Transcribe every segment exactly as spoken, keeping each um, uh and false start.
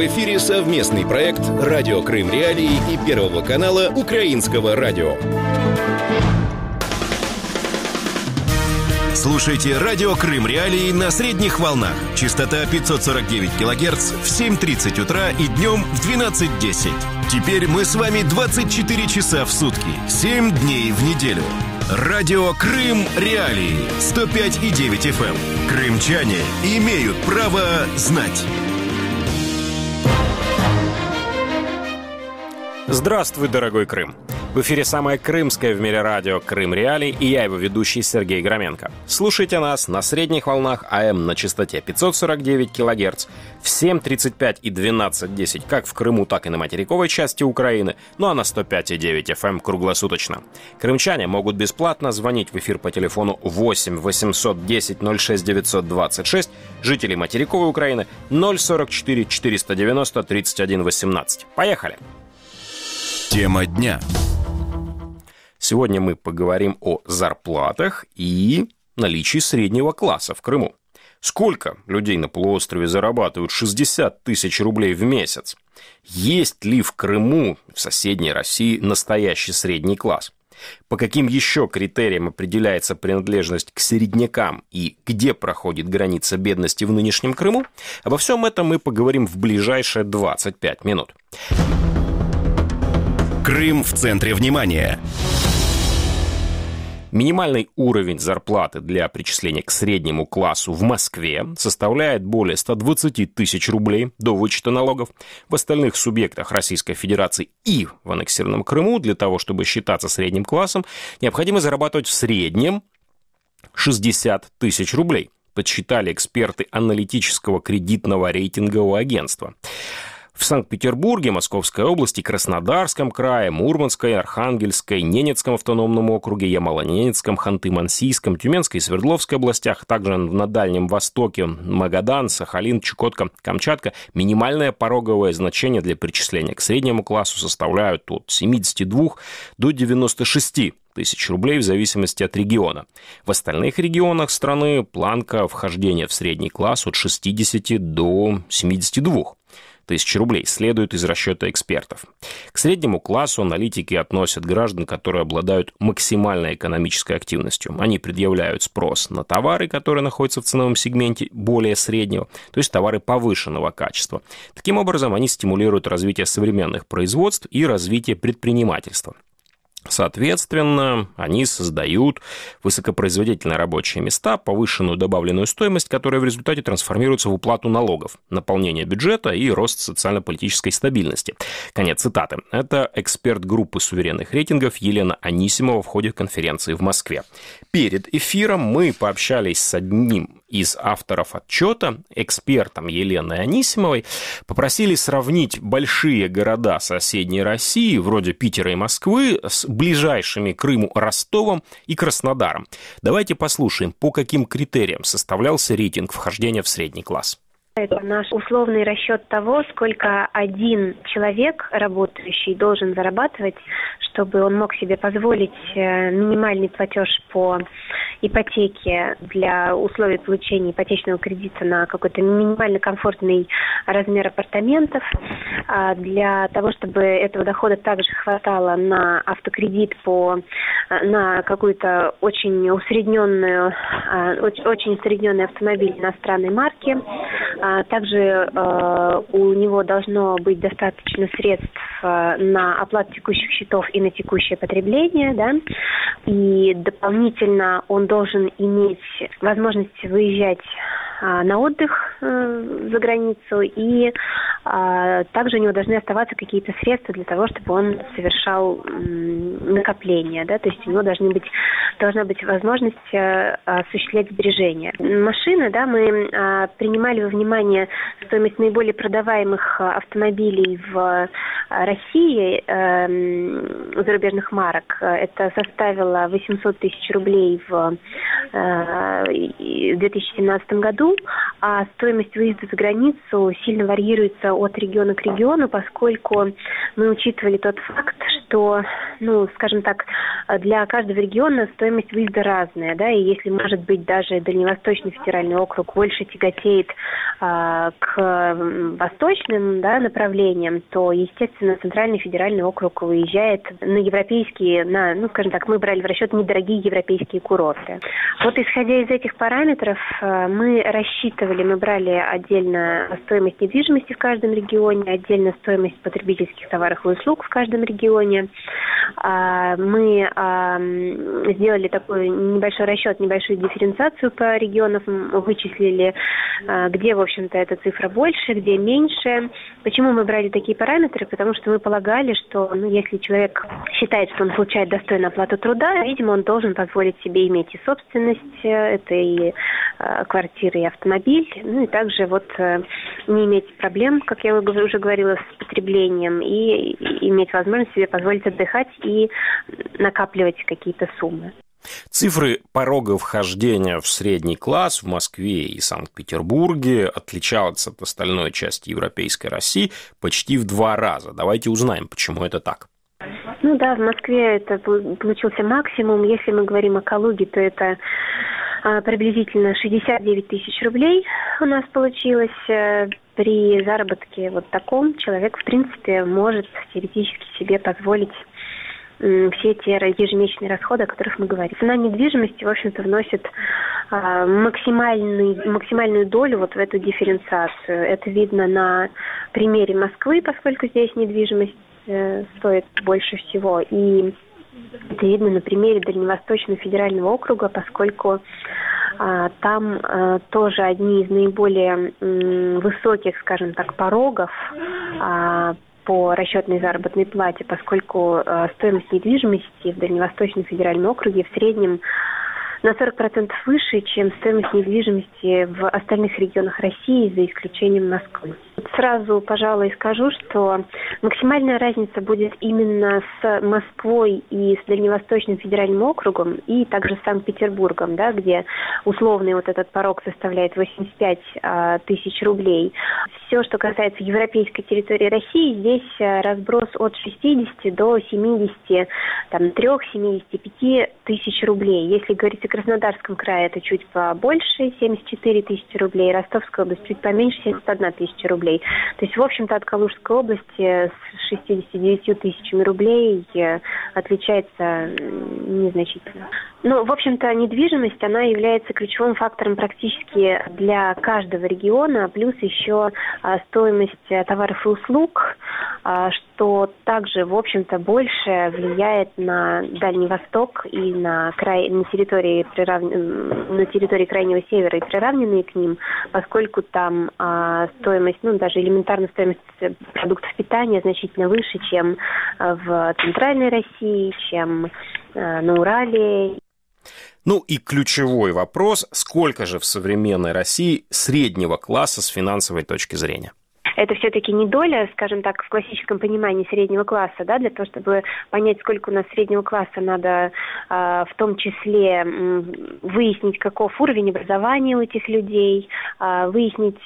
В эфире совместный проект «Радио Крым Реалии» и Первого канала Украинского радио. Слушайте «Радио Крым Реалии» на средних волнах. Частота пятьсот сорок девять килогерц в семь тридцать утра и днем в двенадцать десять. Теперь мы с вами двадцать четыре часа в сутки, семь дней в неделю. Радио Крым Реалии, сто пять и девять эф эм. Крымчане имеют право знать. Здравствуй, дорогой Крым! В эфире самое крымское в мире радио «Крым Реалии» и я, его ведущий Сергей Громенко. Слушайте нас на средних волнах АМ на частоте пятьсот сорок девять килогерц в семь тридцать пять и двенадцать десять как в Крыму, так и на материковой части Украины, ну а на сто пять и девять эф эм круглосуточно. Крымчане могут бесплатно звонить в эфир по телефону восемь восемьсот десять ноль шесть девятьсот двадцать шесть, жители материковой Украины ноль сорок четыре четыреста девяносто тридцать один восемнадцать. Поехали! Тема дня. Сегодня мы поговорим о зарплатах и наличии среднего класса в Крыму. Сколько людей на полуострове зарабатывают шестьдесят тысяч рублей в месяц? Есть ли в Крыму, в соседней России, настоящий средний класс? По каким еще критериям определяется принадлежность к середнякам и где проходит граница бедности в нынешнем Крыму? Обо всем этом мы поговорим в ближайшие двадцать пять минут. Крым в центре внимания. Минимальный уровень зарплаты для причисления к среднему классу в Москве составляет более ста двадцати тысяч рублей до вычета налогов. В остальных субъектах Российской Федерации и в аннексированном Крыму для того, чтобы считаться средним классом, необходимо зарабатывать в среднем шестьдесят тысяч рублей, подсчитали эксперты аналитического кредитного рейтингового агентства. В Санкт-Петербурге, Московской области, Краснодарском крае, Мурманской, Архангельской, Ненецком автономном округе, Ямало-Ненецком, Ханты-Мансийском, Тюменской и Свердловской областях, также на Дальнем Востоке, Магадан, Сахалин, Чукотка, Камчатка, минимальное пороговое значение для причисления к среднему классу составляют от семидесяти двух до девяноста шести тысяч рублей в зависимости от региона. В остальных регионах страны планка вхождения в средний класс от шестидесяти до семидесяти двух тысяч рублей, следует из расчета экспертов. К среднему классу аналитики относят граждан, которые обладают максимальной экономической активностью. Они предъявляют спрос на товары, которые находятся в ценовом сегменте более среднего, то есть товары повышенного качества. Таким образом, они стимулируют развитие современных производств и развитие предпринимательства. Соответственно, они создают высокопроизводительные рабочие места, повышенную добавленную стоимость, которая в результате трансформируется в уплату налогов, наполнение бюджета и рост социально-политической стабильности. Конец цитаты. Это эксперт группы суверенных рейтингов Елена Анисимова в ходе конференции в Москве. Перед эфиром мы пообщались с одним из авторов отчета, экспертом Еленой Анисимовой, попросили сравнить большие города соседней России, вроде Питера и Москвы, с ближайшими к Крыму Ростовом и Краснодаром. Давайте послушаем, по каким критериям составлялся рейтинг вхождения в средний класс. Это наш условный расчет того, сколько один человек, работающий, должен зарабатывать, чтобы он мог себе позволить минимальный платеж по ипотеке для условий получения ипотечного кредита на какой-то минимально комфортный размер апартаментов, для того, чтобы этого дохода также хватало на автокредит по на какую-то очень усредненную, очень усредненный автомобиль иностранной марки. Также у него должно быть достаточно средств на оплату текущих счетов и на текущее потребление, да, и дополнительно он должен иметь возможность выезжать на отдых за границу, и также у него должны оставаться какие-то средства для того, чтобы он совершал накопления, да, то есть у него должны быть, должна быть возможность осуществлять сбережения. Машины, да, мы принимали во внимание стоимость наиболее продаваемых автомобилей в России, зарубежных марок. Это составило восемьсот тысяч рублей в две тысячи семнадцатом году, а стоимость выезда за границу сильно варьируется от региона к региону, поскольку мы учитывали тот факт, что, ну, скажем так, для каждого региона стоимость выезда разная, да, и если, может быть, даже Дальневосточный федеральный округ больше тяготеет а, к восточным, да, направлениям, то, естественно, Центральный федеральный округ выезжает на европейские, на, ну, скажем так, мы брали в расчет недорогие европейские курорты. Вот исходя из этих параметров, мы рассчитывали, мы брали отдельно стоимость недвижимости в каждом регионе, отдельно стоимость потребительских товаров и услуг в каждом регионе. Мы сделали такой небольшой расчет, небольшую дифференциацию по регионам, вычислили, где, в общем-то, эта цифра больше, где меньше. Почему мы брали такие параметры? Потому что мы полагали, что, ну, если человек считает, что он получает достойную оплату труда, видимо, он должен позволить себе иметь и собственность, это и э, квартира, и автомобиль, ну и также вот э, не иметь проблем, как я уже говорила, с потреблением, и, и иметь возможность себе позволить отдыхать и накапливать какие-то суммы. Цифры порога вхождения в средний класс в Москве и Санкт-Петербурге отличаются от остальной части европейской России почти в два раза. Давайте узнаем, почему это так. Ну да, в Москве это получился максимум. Если мы говорим о Калуге, то это а, приблизительно шестьдесят девять тысяч рублей у нас получилось. При заработке вот таком человек, в принципе, может теоретически себе позволить все те ежемесячные расходы, о которых мы говорим. Цена недвижимости, в общем-то, вносит а, максимальный, максимальную долю вот в эту дифференциацию. Это видно на примере Москвы, поскольку здесь недвижимость э, стоит больше всего. И это видно на примере Дальневосточного федерального округа, поскольку а, там а, тоже одни из наиболее м, высоких, скажем так, порогов а, по расчетной заработной плате, поскольку э, стоимость недвижимости в Дальневосточном федеральном округе в среднем на сорок процентов выше, чем стоимость недвижимости в остальных регионах России, за исключением Москвы. Сразу, пожалуй, скажу, что максимальная разница будет именно с Москвой и с Дальневосточным федеральным округом, и также с Санкт-Петербургом, да, где условный вот этот порог составляет восемьдесят пять а, тысяч рублей. Все, что касается европейской территории России, здесь разброс от шестидесяти до семидесяти, там, трёх-семидесяти пяти тысяч рублей. Если говорить о Краснодарском крае, это чуть побольше, семьдесят четыре тысячи рублей, Ростовская область чуть поменьше, семьдесят одна тысяча рублей. То есть, в общем-то, от Калужской области с шестьюдесятью девятью тысячами рублей отличается незначительно. Ну, в общем-то, недвижимость, она является ключевым фактором практически для каждого региона, плюс еще а, стоимость товаров и услуг, а, что также, в общем-то, больше влияет на Дальний Восток и на, край, на, территории, прирав... на территории Крайнего Севера и приравненные к ним, поскольку там а, стоимость, ну, даже элементарно стоимость продуктов питания значительно выше, чем в Центральной России, чем а, на Урале. Ну и ключевой вопрос, сколько же в современной России среднего класса с финансовой точки зрения? Это все-таки не доля, скажем так, в классическом понимании среднего класса, да, для того, чтобы понять, сколько у нас среднего класса, надо э, в том числе э, выяснить, каков уровень образования у этих людей, э, выяснить,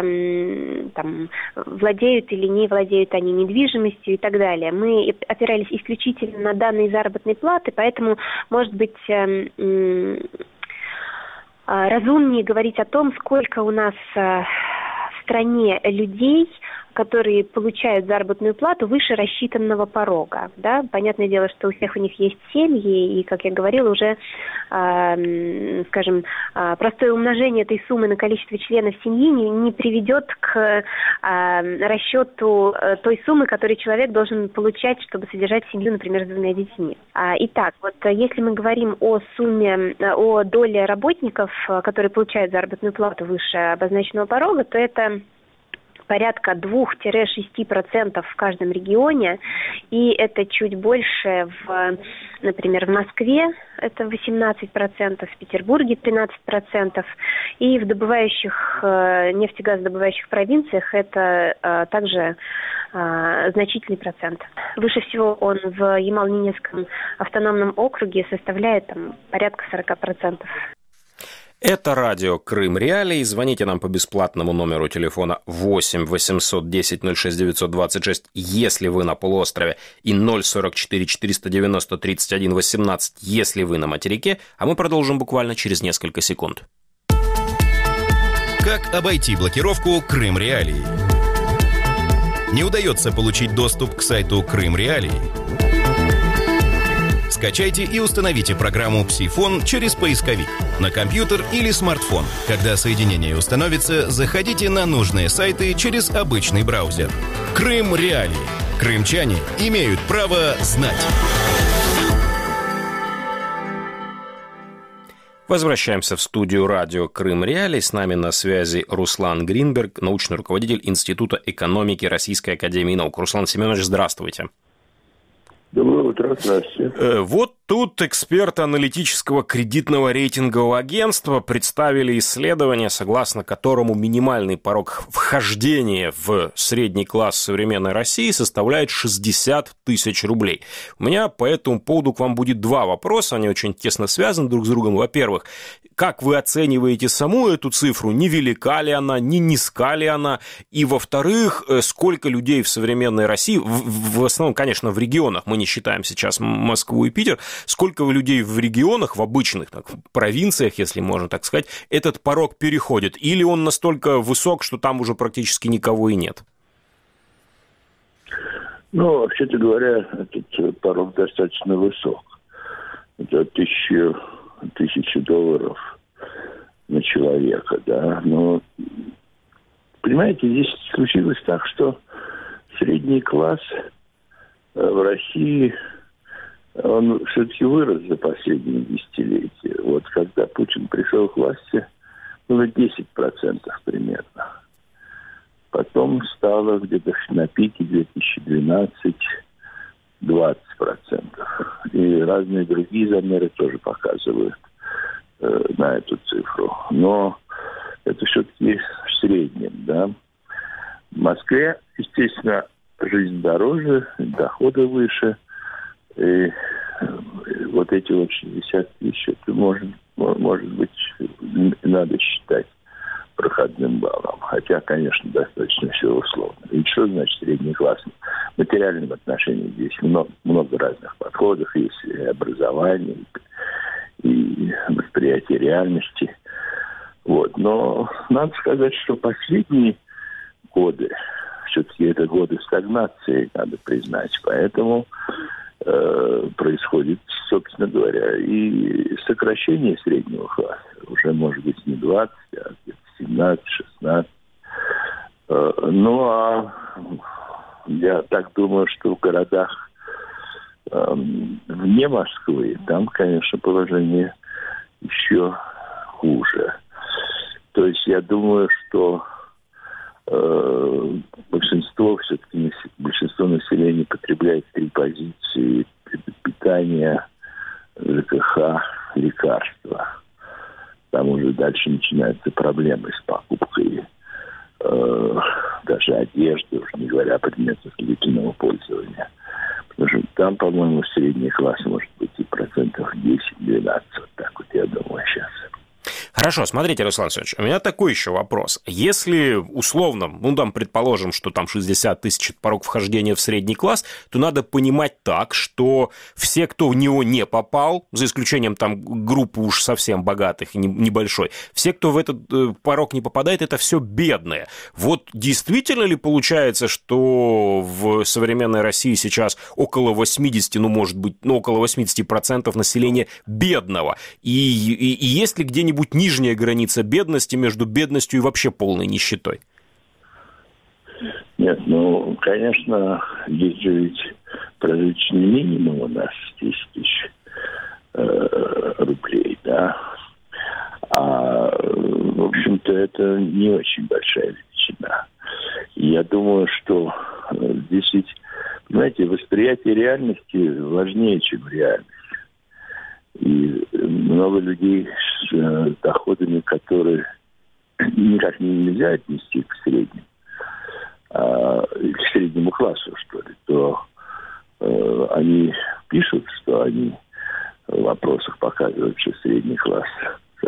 э, там, владеют или не владеют они недвижимостью и так далее. Мы опирались исключительно на данные заработной платы, поэтому, может быть, э, э, разумнее говорить о том, сколько у нас э, в стране людей, которые получают заработную плату выше рассчитанного порога. Да? Понятное дело, что у всех у них есть семьи, и, как я говорила, уже, э, скажем, э, простое умножение этой суммы на количество членов семьи не, не приведет к э, расчету э, той суммы, которую человек должен получать, чтобы содержать семью, например, с двумя детьми. А, итак, вот если мы говорим о сумме, о доле работников, которые получают заработную плату выше обозначенного порога, то это порядка два-шесть процентов в каждом регионе, и это чуть больше, в, например, в Москве это восемнадцать процентов, в Петербурге тринадцать процентов, и в добывающих, нефтегазодобывающих провинциях это а, также а, значительный процент. Выше всего он в Ямало-Ненецком автономном округе составляет там, порядка сорок процентов. Это радио «Крым Реалии». Звоните нам по бесплатному номеру телефона восемь восемьсот десять ноль шесть девятьсот двадцать шесть, если вы на полуострове, и ноль сорок четыре четыреста девяносто тридцать один восемнадцать, если вы на материке, а мы продолжим буквально через несколько секунд. Как обойти блокировку «Крым Реалии»? Не удается получить доступ к сайту «Крым Реалии»? Скачайте и установите программу «Псифон» через поисковик на компьютер или смартфон. Когда соединение установится, заходите на нужные сайты через обычный браузер. «Крым Реалии». Крымчане имеют право знать. Возвращаемся в студию радио «Крым Реалии». С нами на связи Руслан Гринберг, научный руководитель Института экономики Российской академии наук. Руслан Семенович, здравствуйте. Доброе утро, здравствуйте. Вот тут эксперты аналитического кредитного рейтингового агентства представили исследование, согласно которому минимальный порог вхождения в средний класс современной России составляет шестьдесят тысяч рублей. У меня по этому поводу к вам будет два вопроса, они очень тесно связаны друг с другом. Во-первых, как вы оцениваете саму эту цифру, невелика ли она, не низка ли она? И, во-вторых, сколько людей в современной России, в, в основном, конечно, в регионах, мы не считаем сейчас Москву и Питер, сколько людей в регионах, в обычных так, провинциях, если можно так сказать, этот порог переходит? Или он настолько высок, что там уже практически никого и нет? Ну, вообще-то говоря, этот порог достаточно высок. Это тысяча, тысяча долларов на человека, да. Но, понимаете, здесь случилось так, что средний класс в России, он все-таки вырос за последние десятилетия. Вот когда Путин пришел к власти, было десять процентов примерно. Потом стало где-то на пике две тысячи двенадцатый двадцать процентов. И разные другие замеры тоже показывают э, на эту цифру. Но это все-таки в среднем, да. В Москве, естественно, жизнь дороже, доходы выше. И вот эти вот шестьдесят тысяч, это может, может быть, надо считать проходным баллом. Хотя, конечно, достаточно все условно. И что значит средний класс? В материальном отношении здесь много, много разных подходов. Есть и образование, и восприятие реальности. Вот. Но надо сказать, что последние годы, все-таки это годы стагнации, надо признать. Поэтому э, происходит, собственно говоря, и сокращение среднего класса. Уже, может быть, не двадцать, а где-то семнадцать-шестнадцать. Э, ну, а я так думаю, что в городах э, вне Москвы, там, конечно, положение еще хуже. То есть я думаю, что большинство все-таки большинство населения потребляет три позиции: питание, ЖКХ, лекарства. Там уже дальше начинаются проблемы с покупкой э, даже одежды, уже не говоря о предметах длительного пользования. Потому что там, по-моему, средний класс может быть и процентов десять-двенадцать. Вот так вот я думаю сейчас. Хорошо, смотрите, Руслан Алексеевич, у меня такой еще вопрос. Если условно, ну там предположим, что там шестьдесят тысяч порог вхождения в средний класс, то надо понимать так, что все, кто в него не попал, за исключением там группы уж совсем богатых и небольшой, все, кто в этот порог не попадает, это все бедные. Вот действительно ли получается, что в современной России сейчас около восемьдесят, ну может быть, ну около восемьдесят процентов населения бедного? И, и, и есть ли где-нибудь нижняя граница бедности между бедностью и вообще полной нищетой? Нет, ну, конечно, есть же ведь прожиточный минимум у нас десять тысяч э, рублей, да. А, в общем-то, это не очень большая величина. И я думаю, что э, здесь ведь, понимаете, восприятие реальности важнее, чем реальность. И много людей с э, доходами, которые никак нельзя отнести к среднему, а, к среднему классу, что ли, то э, они пишут, что они в вопросах показывают, что средний класс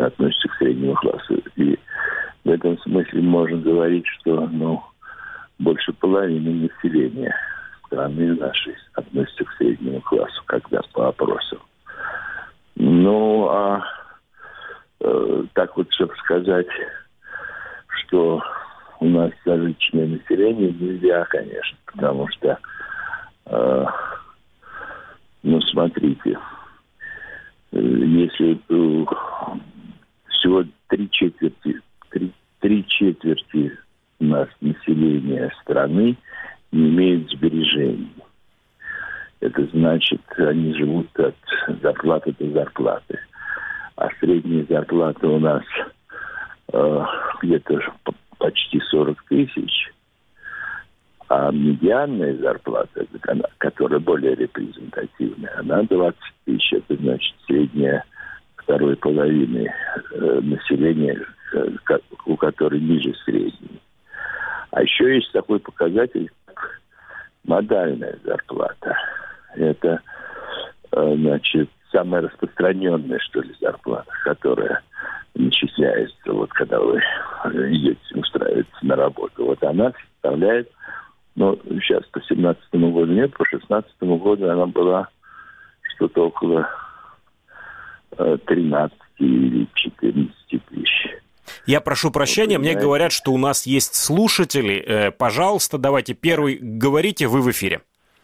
относятся к среднему классу. И в этом смысле можно говорить, что ну, больше половины населения страны нашей относятся к среднему классу, когда по опросам. Ну, а э, так вот, чтобы сказать, что у нас зажиточное население, нельзя, конечно, потому что, э, ну, смотрите, э, если э, всего три четверти, три, три четверти у нас населения страны не имеют сбережений. Это значит, они живут от зарплаты до зарплаты. А средняя зарплата у нас э, где-то почти сорок тысяч. А медианная зарплата, которая более репрезентативная, она двадцать тысяч. Это значит средняя второй половины э, населения, э, у которой ниже средней. А еще есть такой показатель, как модальная зарплата. Это, значит, самая распространенная, что ли, зарплата, которая начисляется, вот когда вы идете устраиваться на работу. Вот она составляет, ну, сейчас по семнадцатому году нет, по шестнадцатому году она была что-то около тринадцати или четырнадцати тысяч. Я прошу прощения, мне говорят, что у нас есть слушатели. Пожалуйста, давайте первый говорите, вы в эфире.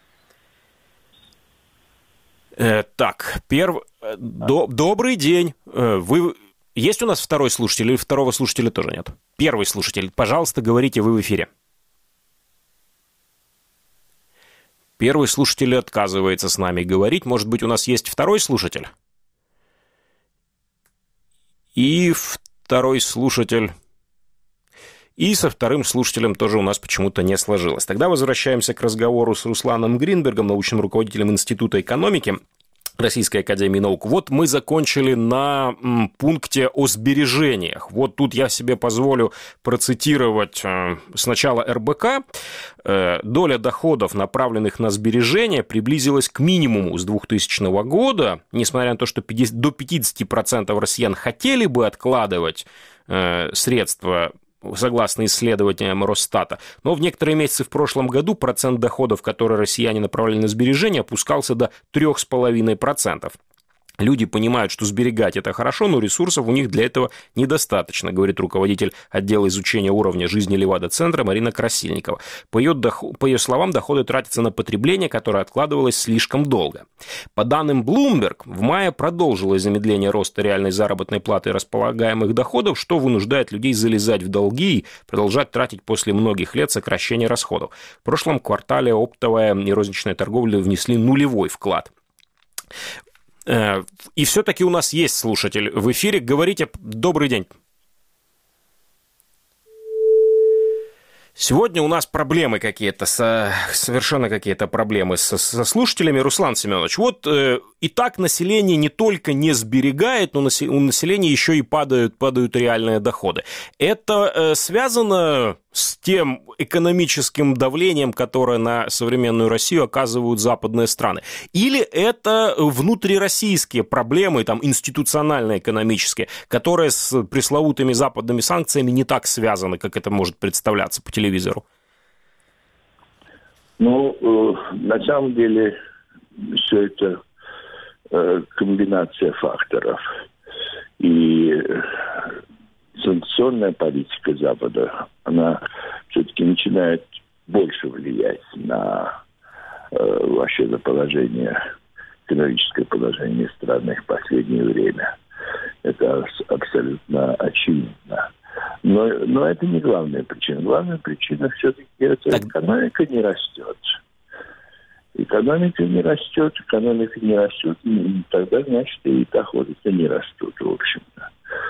Так, перв... До... добрый день. Вы... Есть у нас второй слушатель или второго слушателя тоже нет? Первый слушатель, пожалуйста, говорите, вы в эфире. Первый слушатель отказывается с нами говорить. Может быть, у нас есть второй слушатель? И второй слушатель. И со вторым слушателем тоже у нас почему-то не сложилось. Тогда возвращаемся к разговору с Русланом Гринбергом, научным руководителем Института экономики Российской академии наук. Вот мы закончили на м, пункте о сбережениях. Вот тут я себе позволю процитировать э, сначала эр бэ ка. Э, доля доходов, направленных на сбережения, приблизилась к минимуму с двухтысячного года. Несмотря на то, что пятьдесят, до пятидесяти процентов россиян хотели бы откладывать э, средства, согласно исследованиям Росстата. Но в некоторые месяцы в прошлом году процент доходов, которые россияне направляли на сбережения, опускался до три с половиной процента. Люди понимают, что сберегать это хорошо, но ресурсов у них для этого недостаточно, говорит руководитель отдела изучения уровня жизни Левада-центра Марина Красильникова. По ее, доход... По ее словам, доходы тратятся на потребление, которое откладывалось слишком долго. По данным Bloomberg, в мае продолжилось замедление роста реальной заработной платы и располагаемых доходов, что вынуждает людей залезать в долги и продолжать тратить после многих лет сокращения расходов. В прошлом квартале оптовая и розничная торговля внесли нулевой вклад. И все-таки у нас есть слушатель в эфире. Говорите, добрый день. Сегодня у нас проблемы какие-то, со, совершенно какие-то проблемы со, со слушателями. Руслан Семенович, вот э, и так население не только не сберегает, но насе, у населения еще и падают, падают реальные доходы. Это э, связано с тем экономическим давлением, которое на современную Россию оказывают западные страны? Или это внутрироссийские проблемы, там, институционально экономические, которые с пресловутыми западными санкциями не так связаны, как это может представляться по телевизору? Ну, э, на самом деле, все это э, комбинация факторов. И санкционная политика Запада, она все-таки начинает больше влиять на э, вообще на положение, экономическое положение страны в последнее время. Это абсолютно очевидно. Но, но это не главная причина. Главная причина все-таки это так... экономика не растет. Экономика не растет, экономика не растет, и тогда, значит, и доходы-то не растут, в общем-то.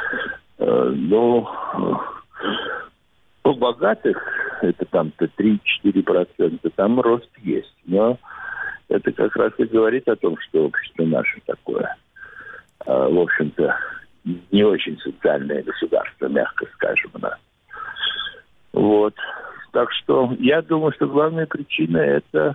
Но у богатых это там-то три-четыре процента, там рост есть. Но это как раз и говорит о том, что общество наше такое, в общем-то, не очень социальное государство, мягко скажем, да. Вот. Так что я думаю, что главная причина – это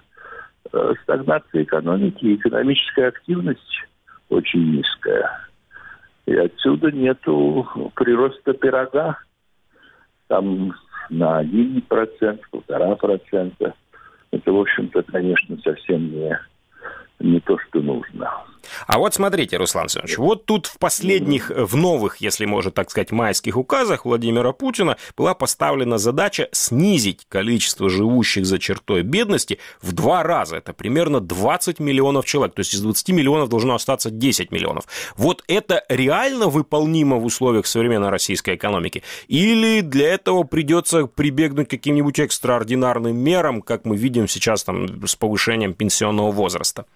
стагнация экономики, экономическая активность очень низкая. И отсюда нету прироста пирога. Там на один процент, полтора процента. Это, в общем-то, конечно, совсем не, не то, что нужно. А вот смотрите, Руслан Семенович, вот тут в последних, в новых, если можно так сказать, майских указах Владимира Путина была поставлена задача снизить количество живущих за чертой бедности в два раза. Это примерно двадцать миллионов человек. То есть из двадцати миллионов должно остаться десять миллионов. Вот это реально выполнимо в условиях современной российской экономики? Или для этого придется прибегнуть к каким-нибудь экстраординарным мерам, как мы видим сейчас там, с повышением пенсионного возраста?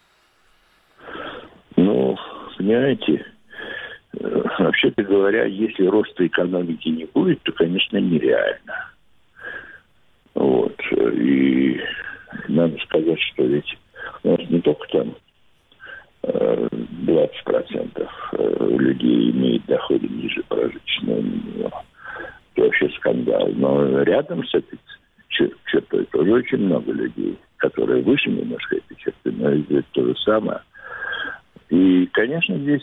Ну, понимаете, вообще-то говоря, если роста экономики не будет, то, конечно, нереально. Вот. И надо сказать, что ведь у нас не только там двадцать процентов людей имеют доходы ниже прожиточного минимума. Это вообще скандал. Но рядом с этой чертой тоже очень много людей, которые выше немножко этой черты, но это то же самое. И, конечно, здесь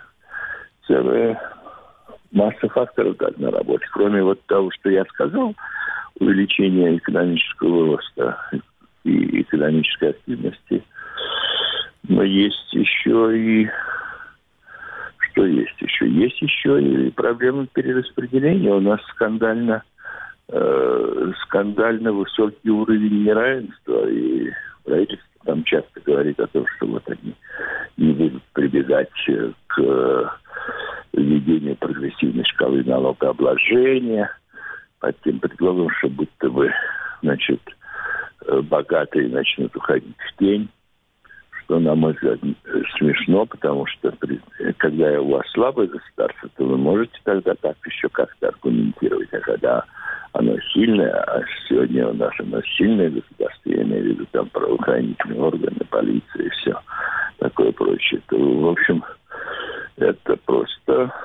целая масса факторов должна работать. Кроме вот того, что я сказал, увеличения экономического роста и экономической активности, но есть еще и... Что есть еще? Есть еще и проблема перераспределения. У нас скандально, э, скандально высокий уровень неравенства, и правительство там часто говорит о том, что вот они не будут прибегать к введению прогрессивной шкалы налогообложения под тем предлогом, что будто бы, значит, богатые начнут уходить в тень, что, на мой взгляд, смешно, потому что когда у вас слабое государство, то вы можете тогда так еще как-то аргументировать, а когда оно сильное, а сегодня у нас оно сильное государство, я имею в виду там правоохранительные органы, полиция и все такое прочее, то, в общем, это просто,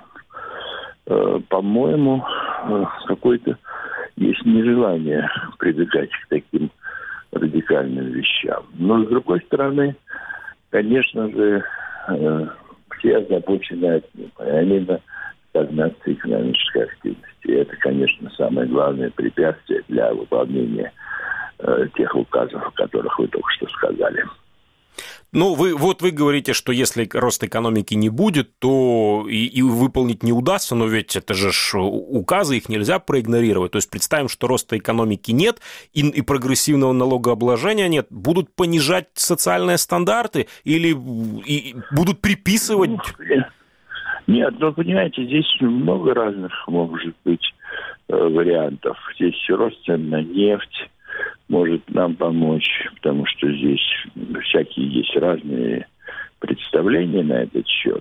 э, по-моему, э, какое-то есть нежелание прибегать к таким радикальным вещам. Но, с другой стороны, конечно же, э, все озабочены одним, а именно стагнацией экономической активности. И это, конечно, самое главное препятствие для выполнения э, тех указов, о которых вы только что сказали. Ну, вы, вот вы говорите, что если роста экономики не будет, то и, и выполнить не удастся, но ведь это же ж указы, их нельзя проигнорировать. То есть представим, что роста экономики нет и, и прогрессивного налогообложения нет, будут понижать социальные стандарты или и, будут приписывать... Нет, ну, понимаете, здесь много разных, может быть, вариантов. Здесь рост цен на нефть может нам помочь, потому что здесь всякие есть разные представления на этот счет.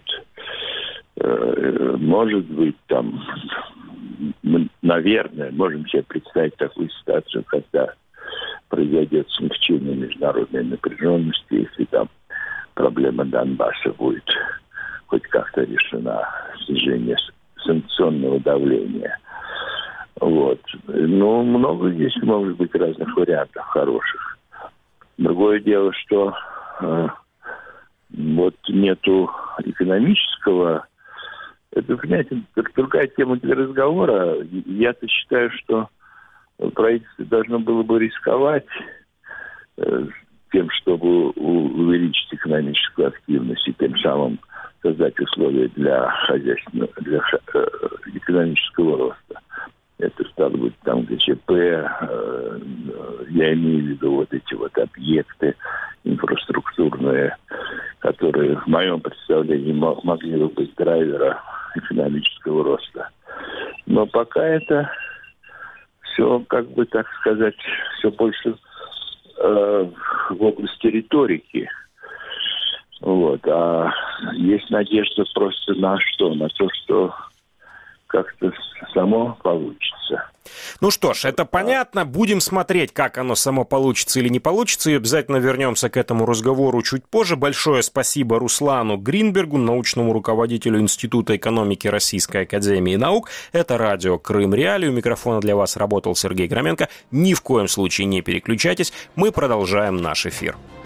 Может быть, там, наверное, можем себе представить такую ситуацию, когда произойдет смягчение международной напряженности, если там проблема Донбасса будет хоть как-то решена, снижение санкционного давления. Вот. Ну, много здесь может быть разных вариантов хороших. Другое дело, что э, вот нету экономического... Это, понимаете, другая тема для разговора. Я-то считаю, что правительство должно было бы рисковать э, тем, чтобы увеличить экономическую активность и тем самым создать условия для хозяйственного, для э, экономического роста. Это стало быть там ГЧП, э, я имею в виду вот эти вот объекты инфраструктурные, которые в моем представлении могли бы быть драйвера экономического роста. Но пока это все, как бы так сказать, все больше э, в области риторики. Вот. А есть надежда просто на что? На то, что как-то само получится. Ну что ж, это понятно. Будем смотреть, как оно само получится или не получится. И обязательно вернемся к этому разговору чуть позже. Большое спасибо Руслану Гринбергу, научному руководителю Института экономики Российской академии наук. Это радио Крым Реалии. У микрофона для вас работал Сергей Громенко. Ни в коем случае не переключайтесь. Мы продолжаем наш эфир.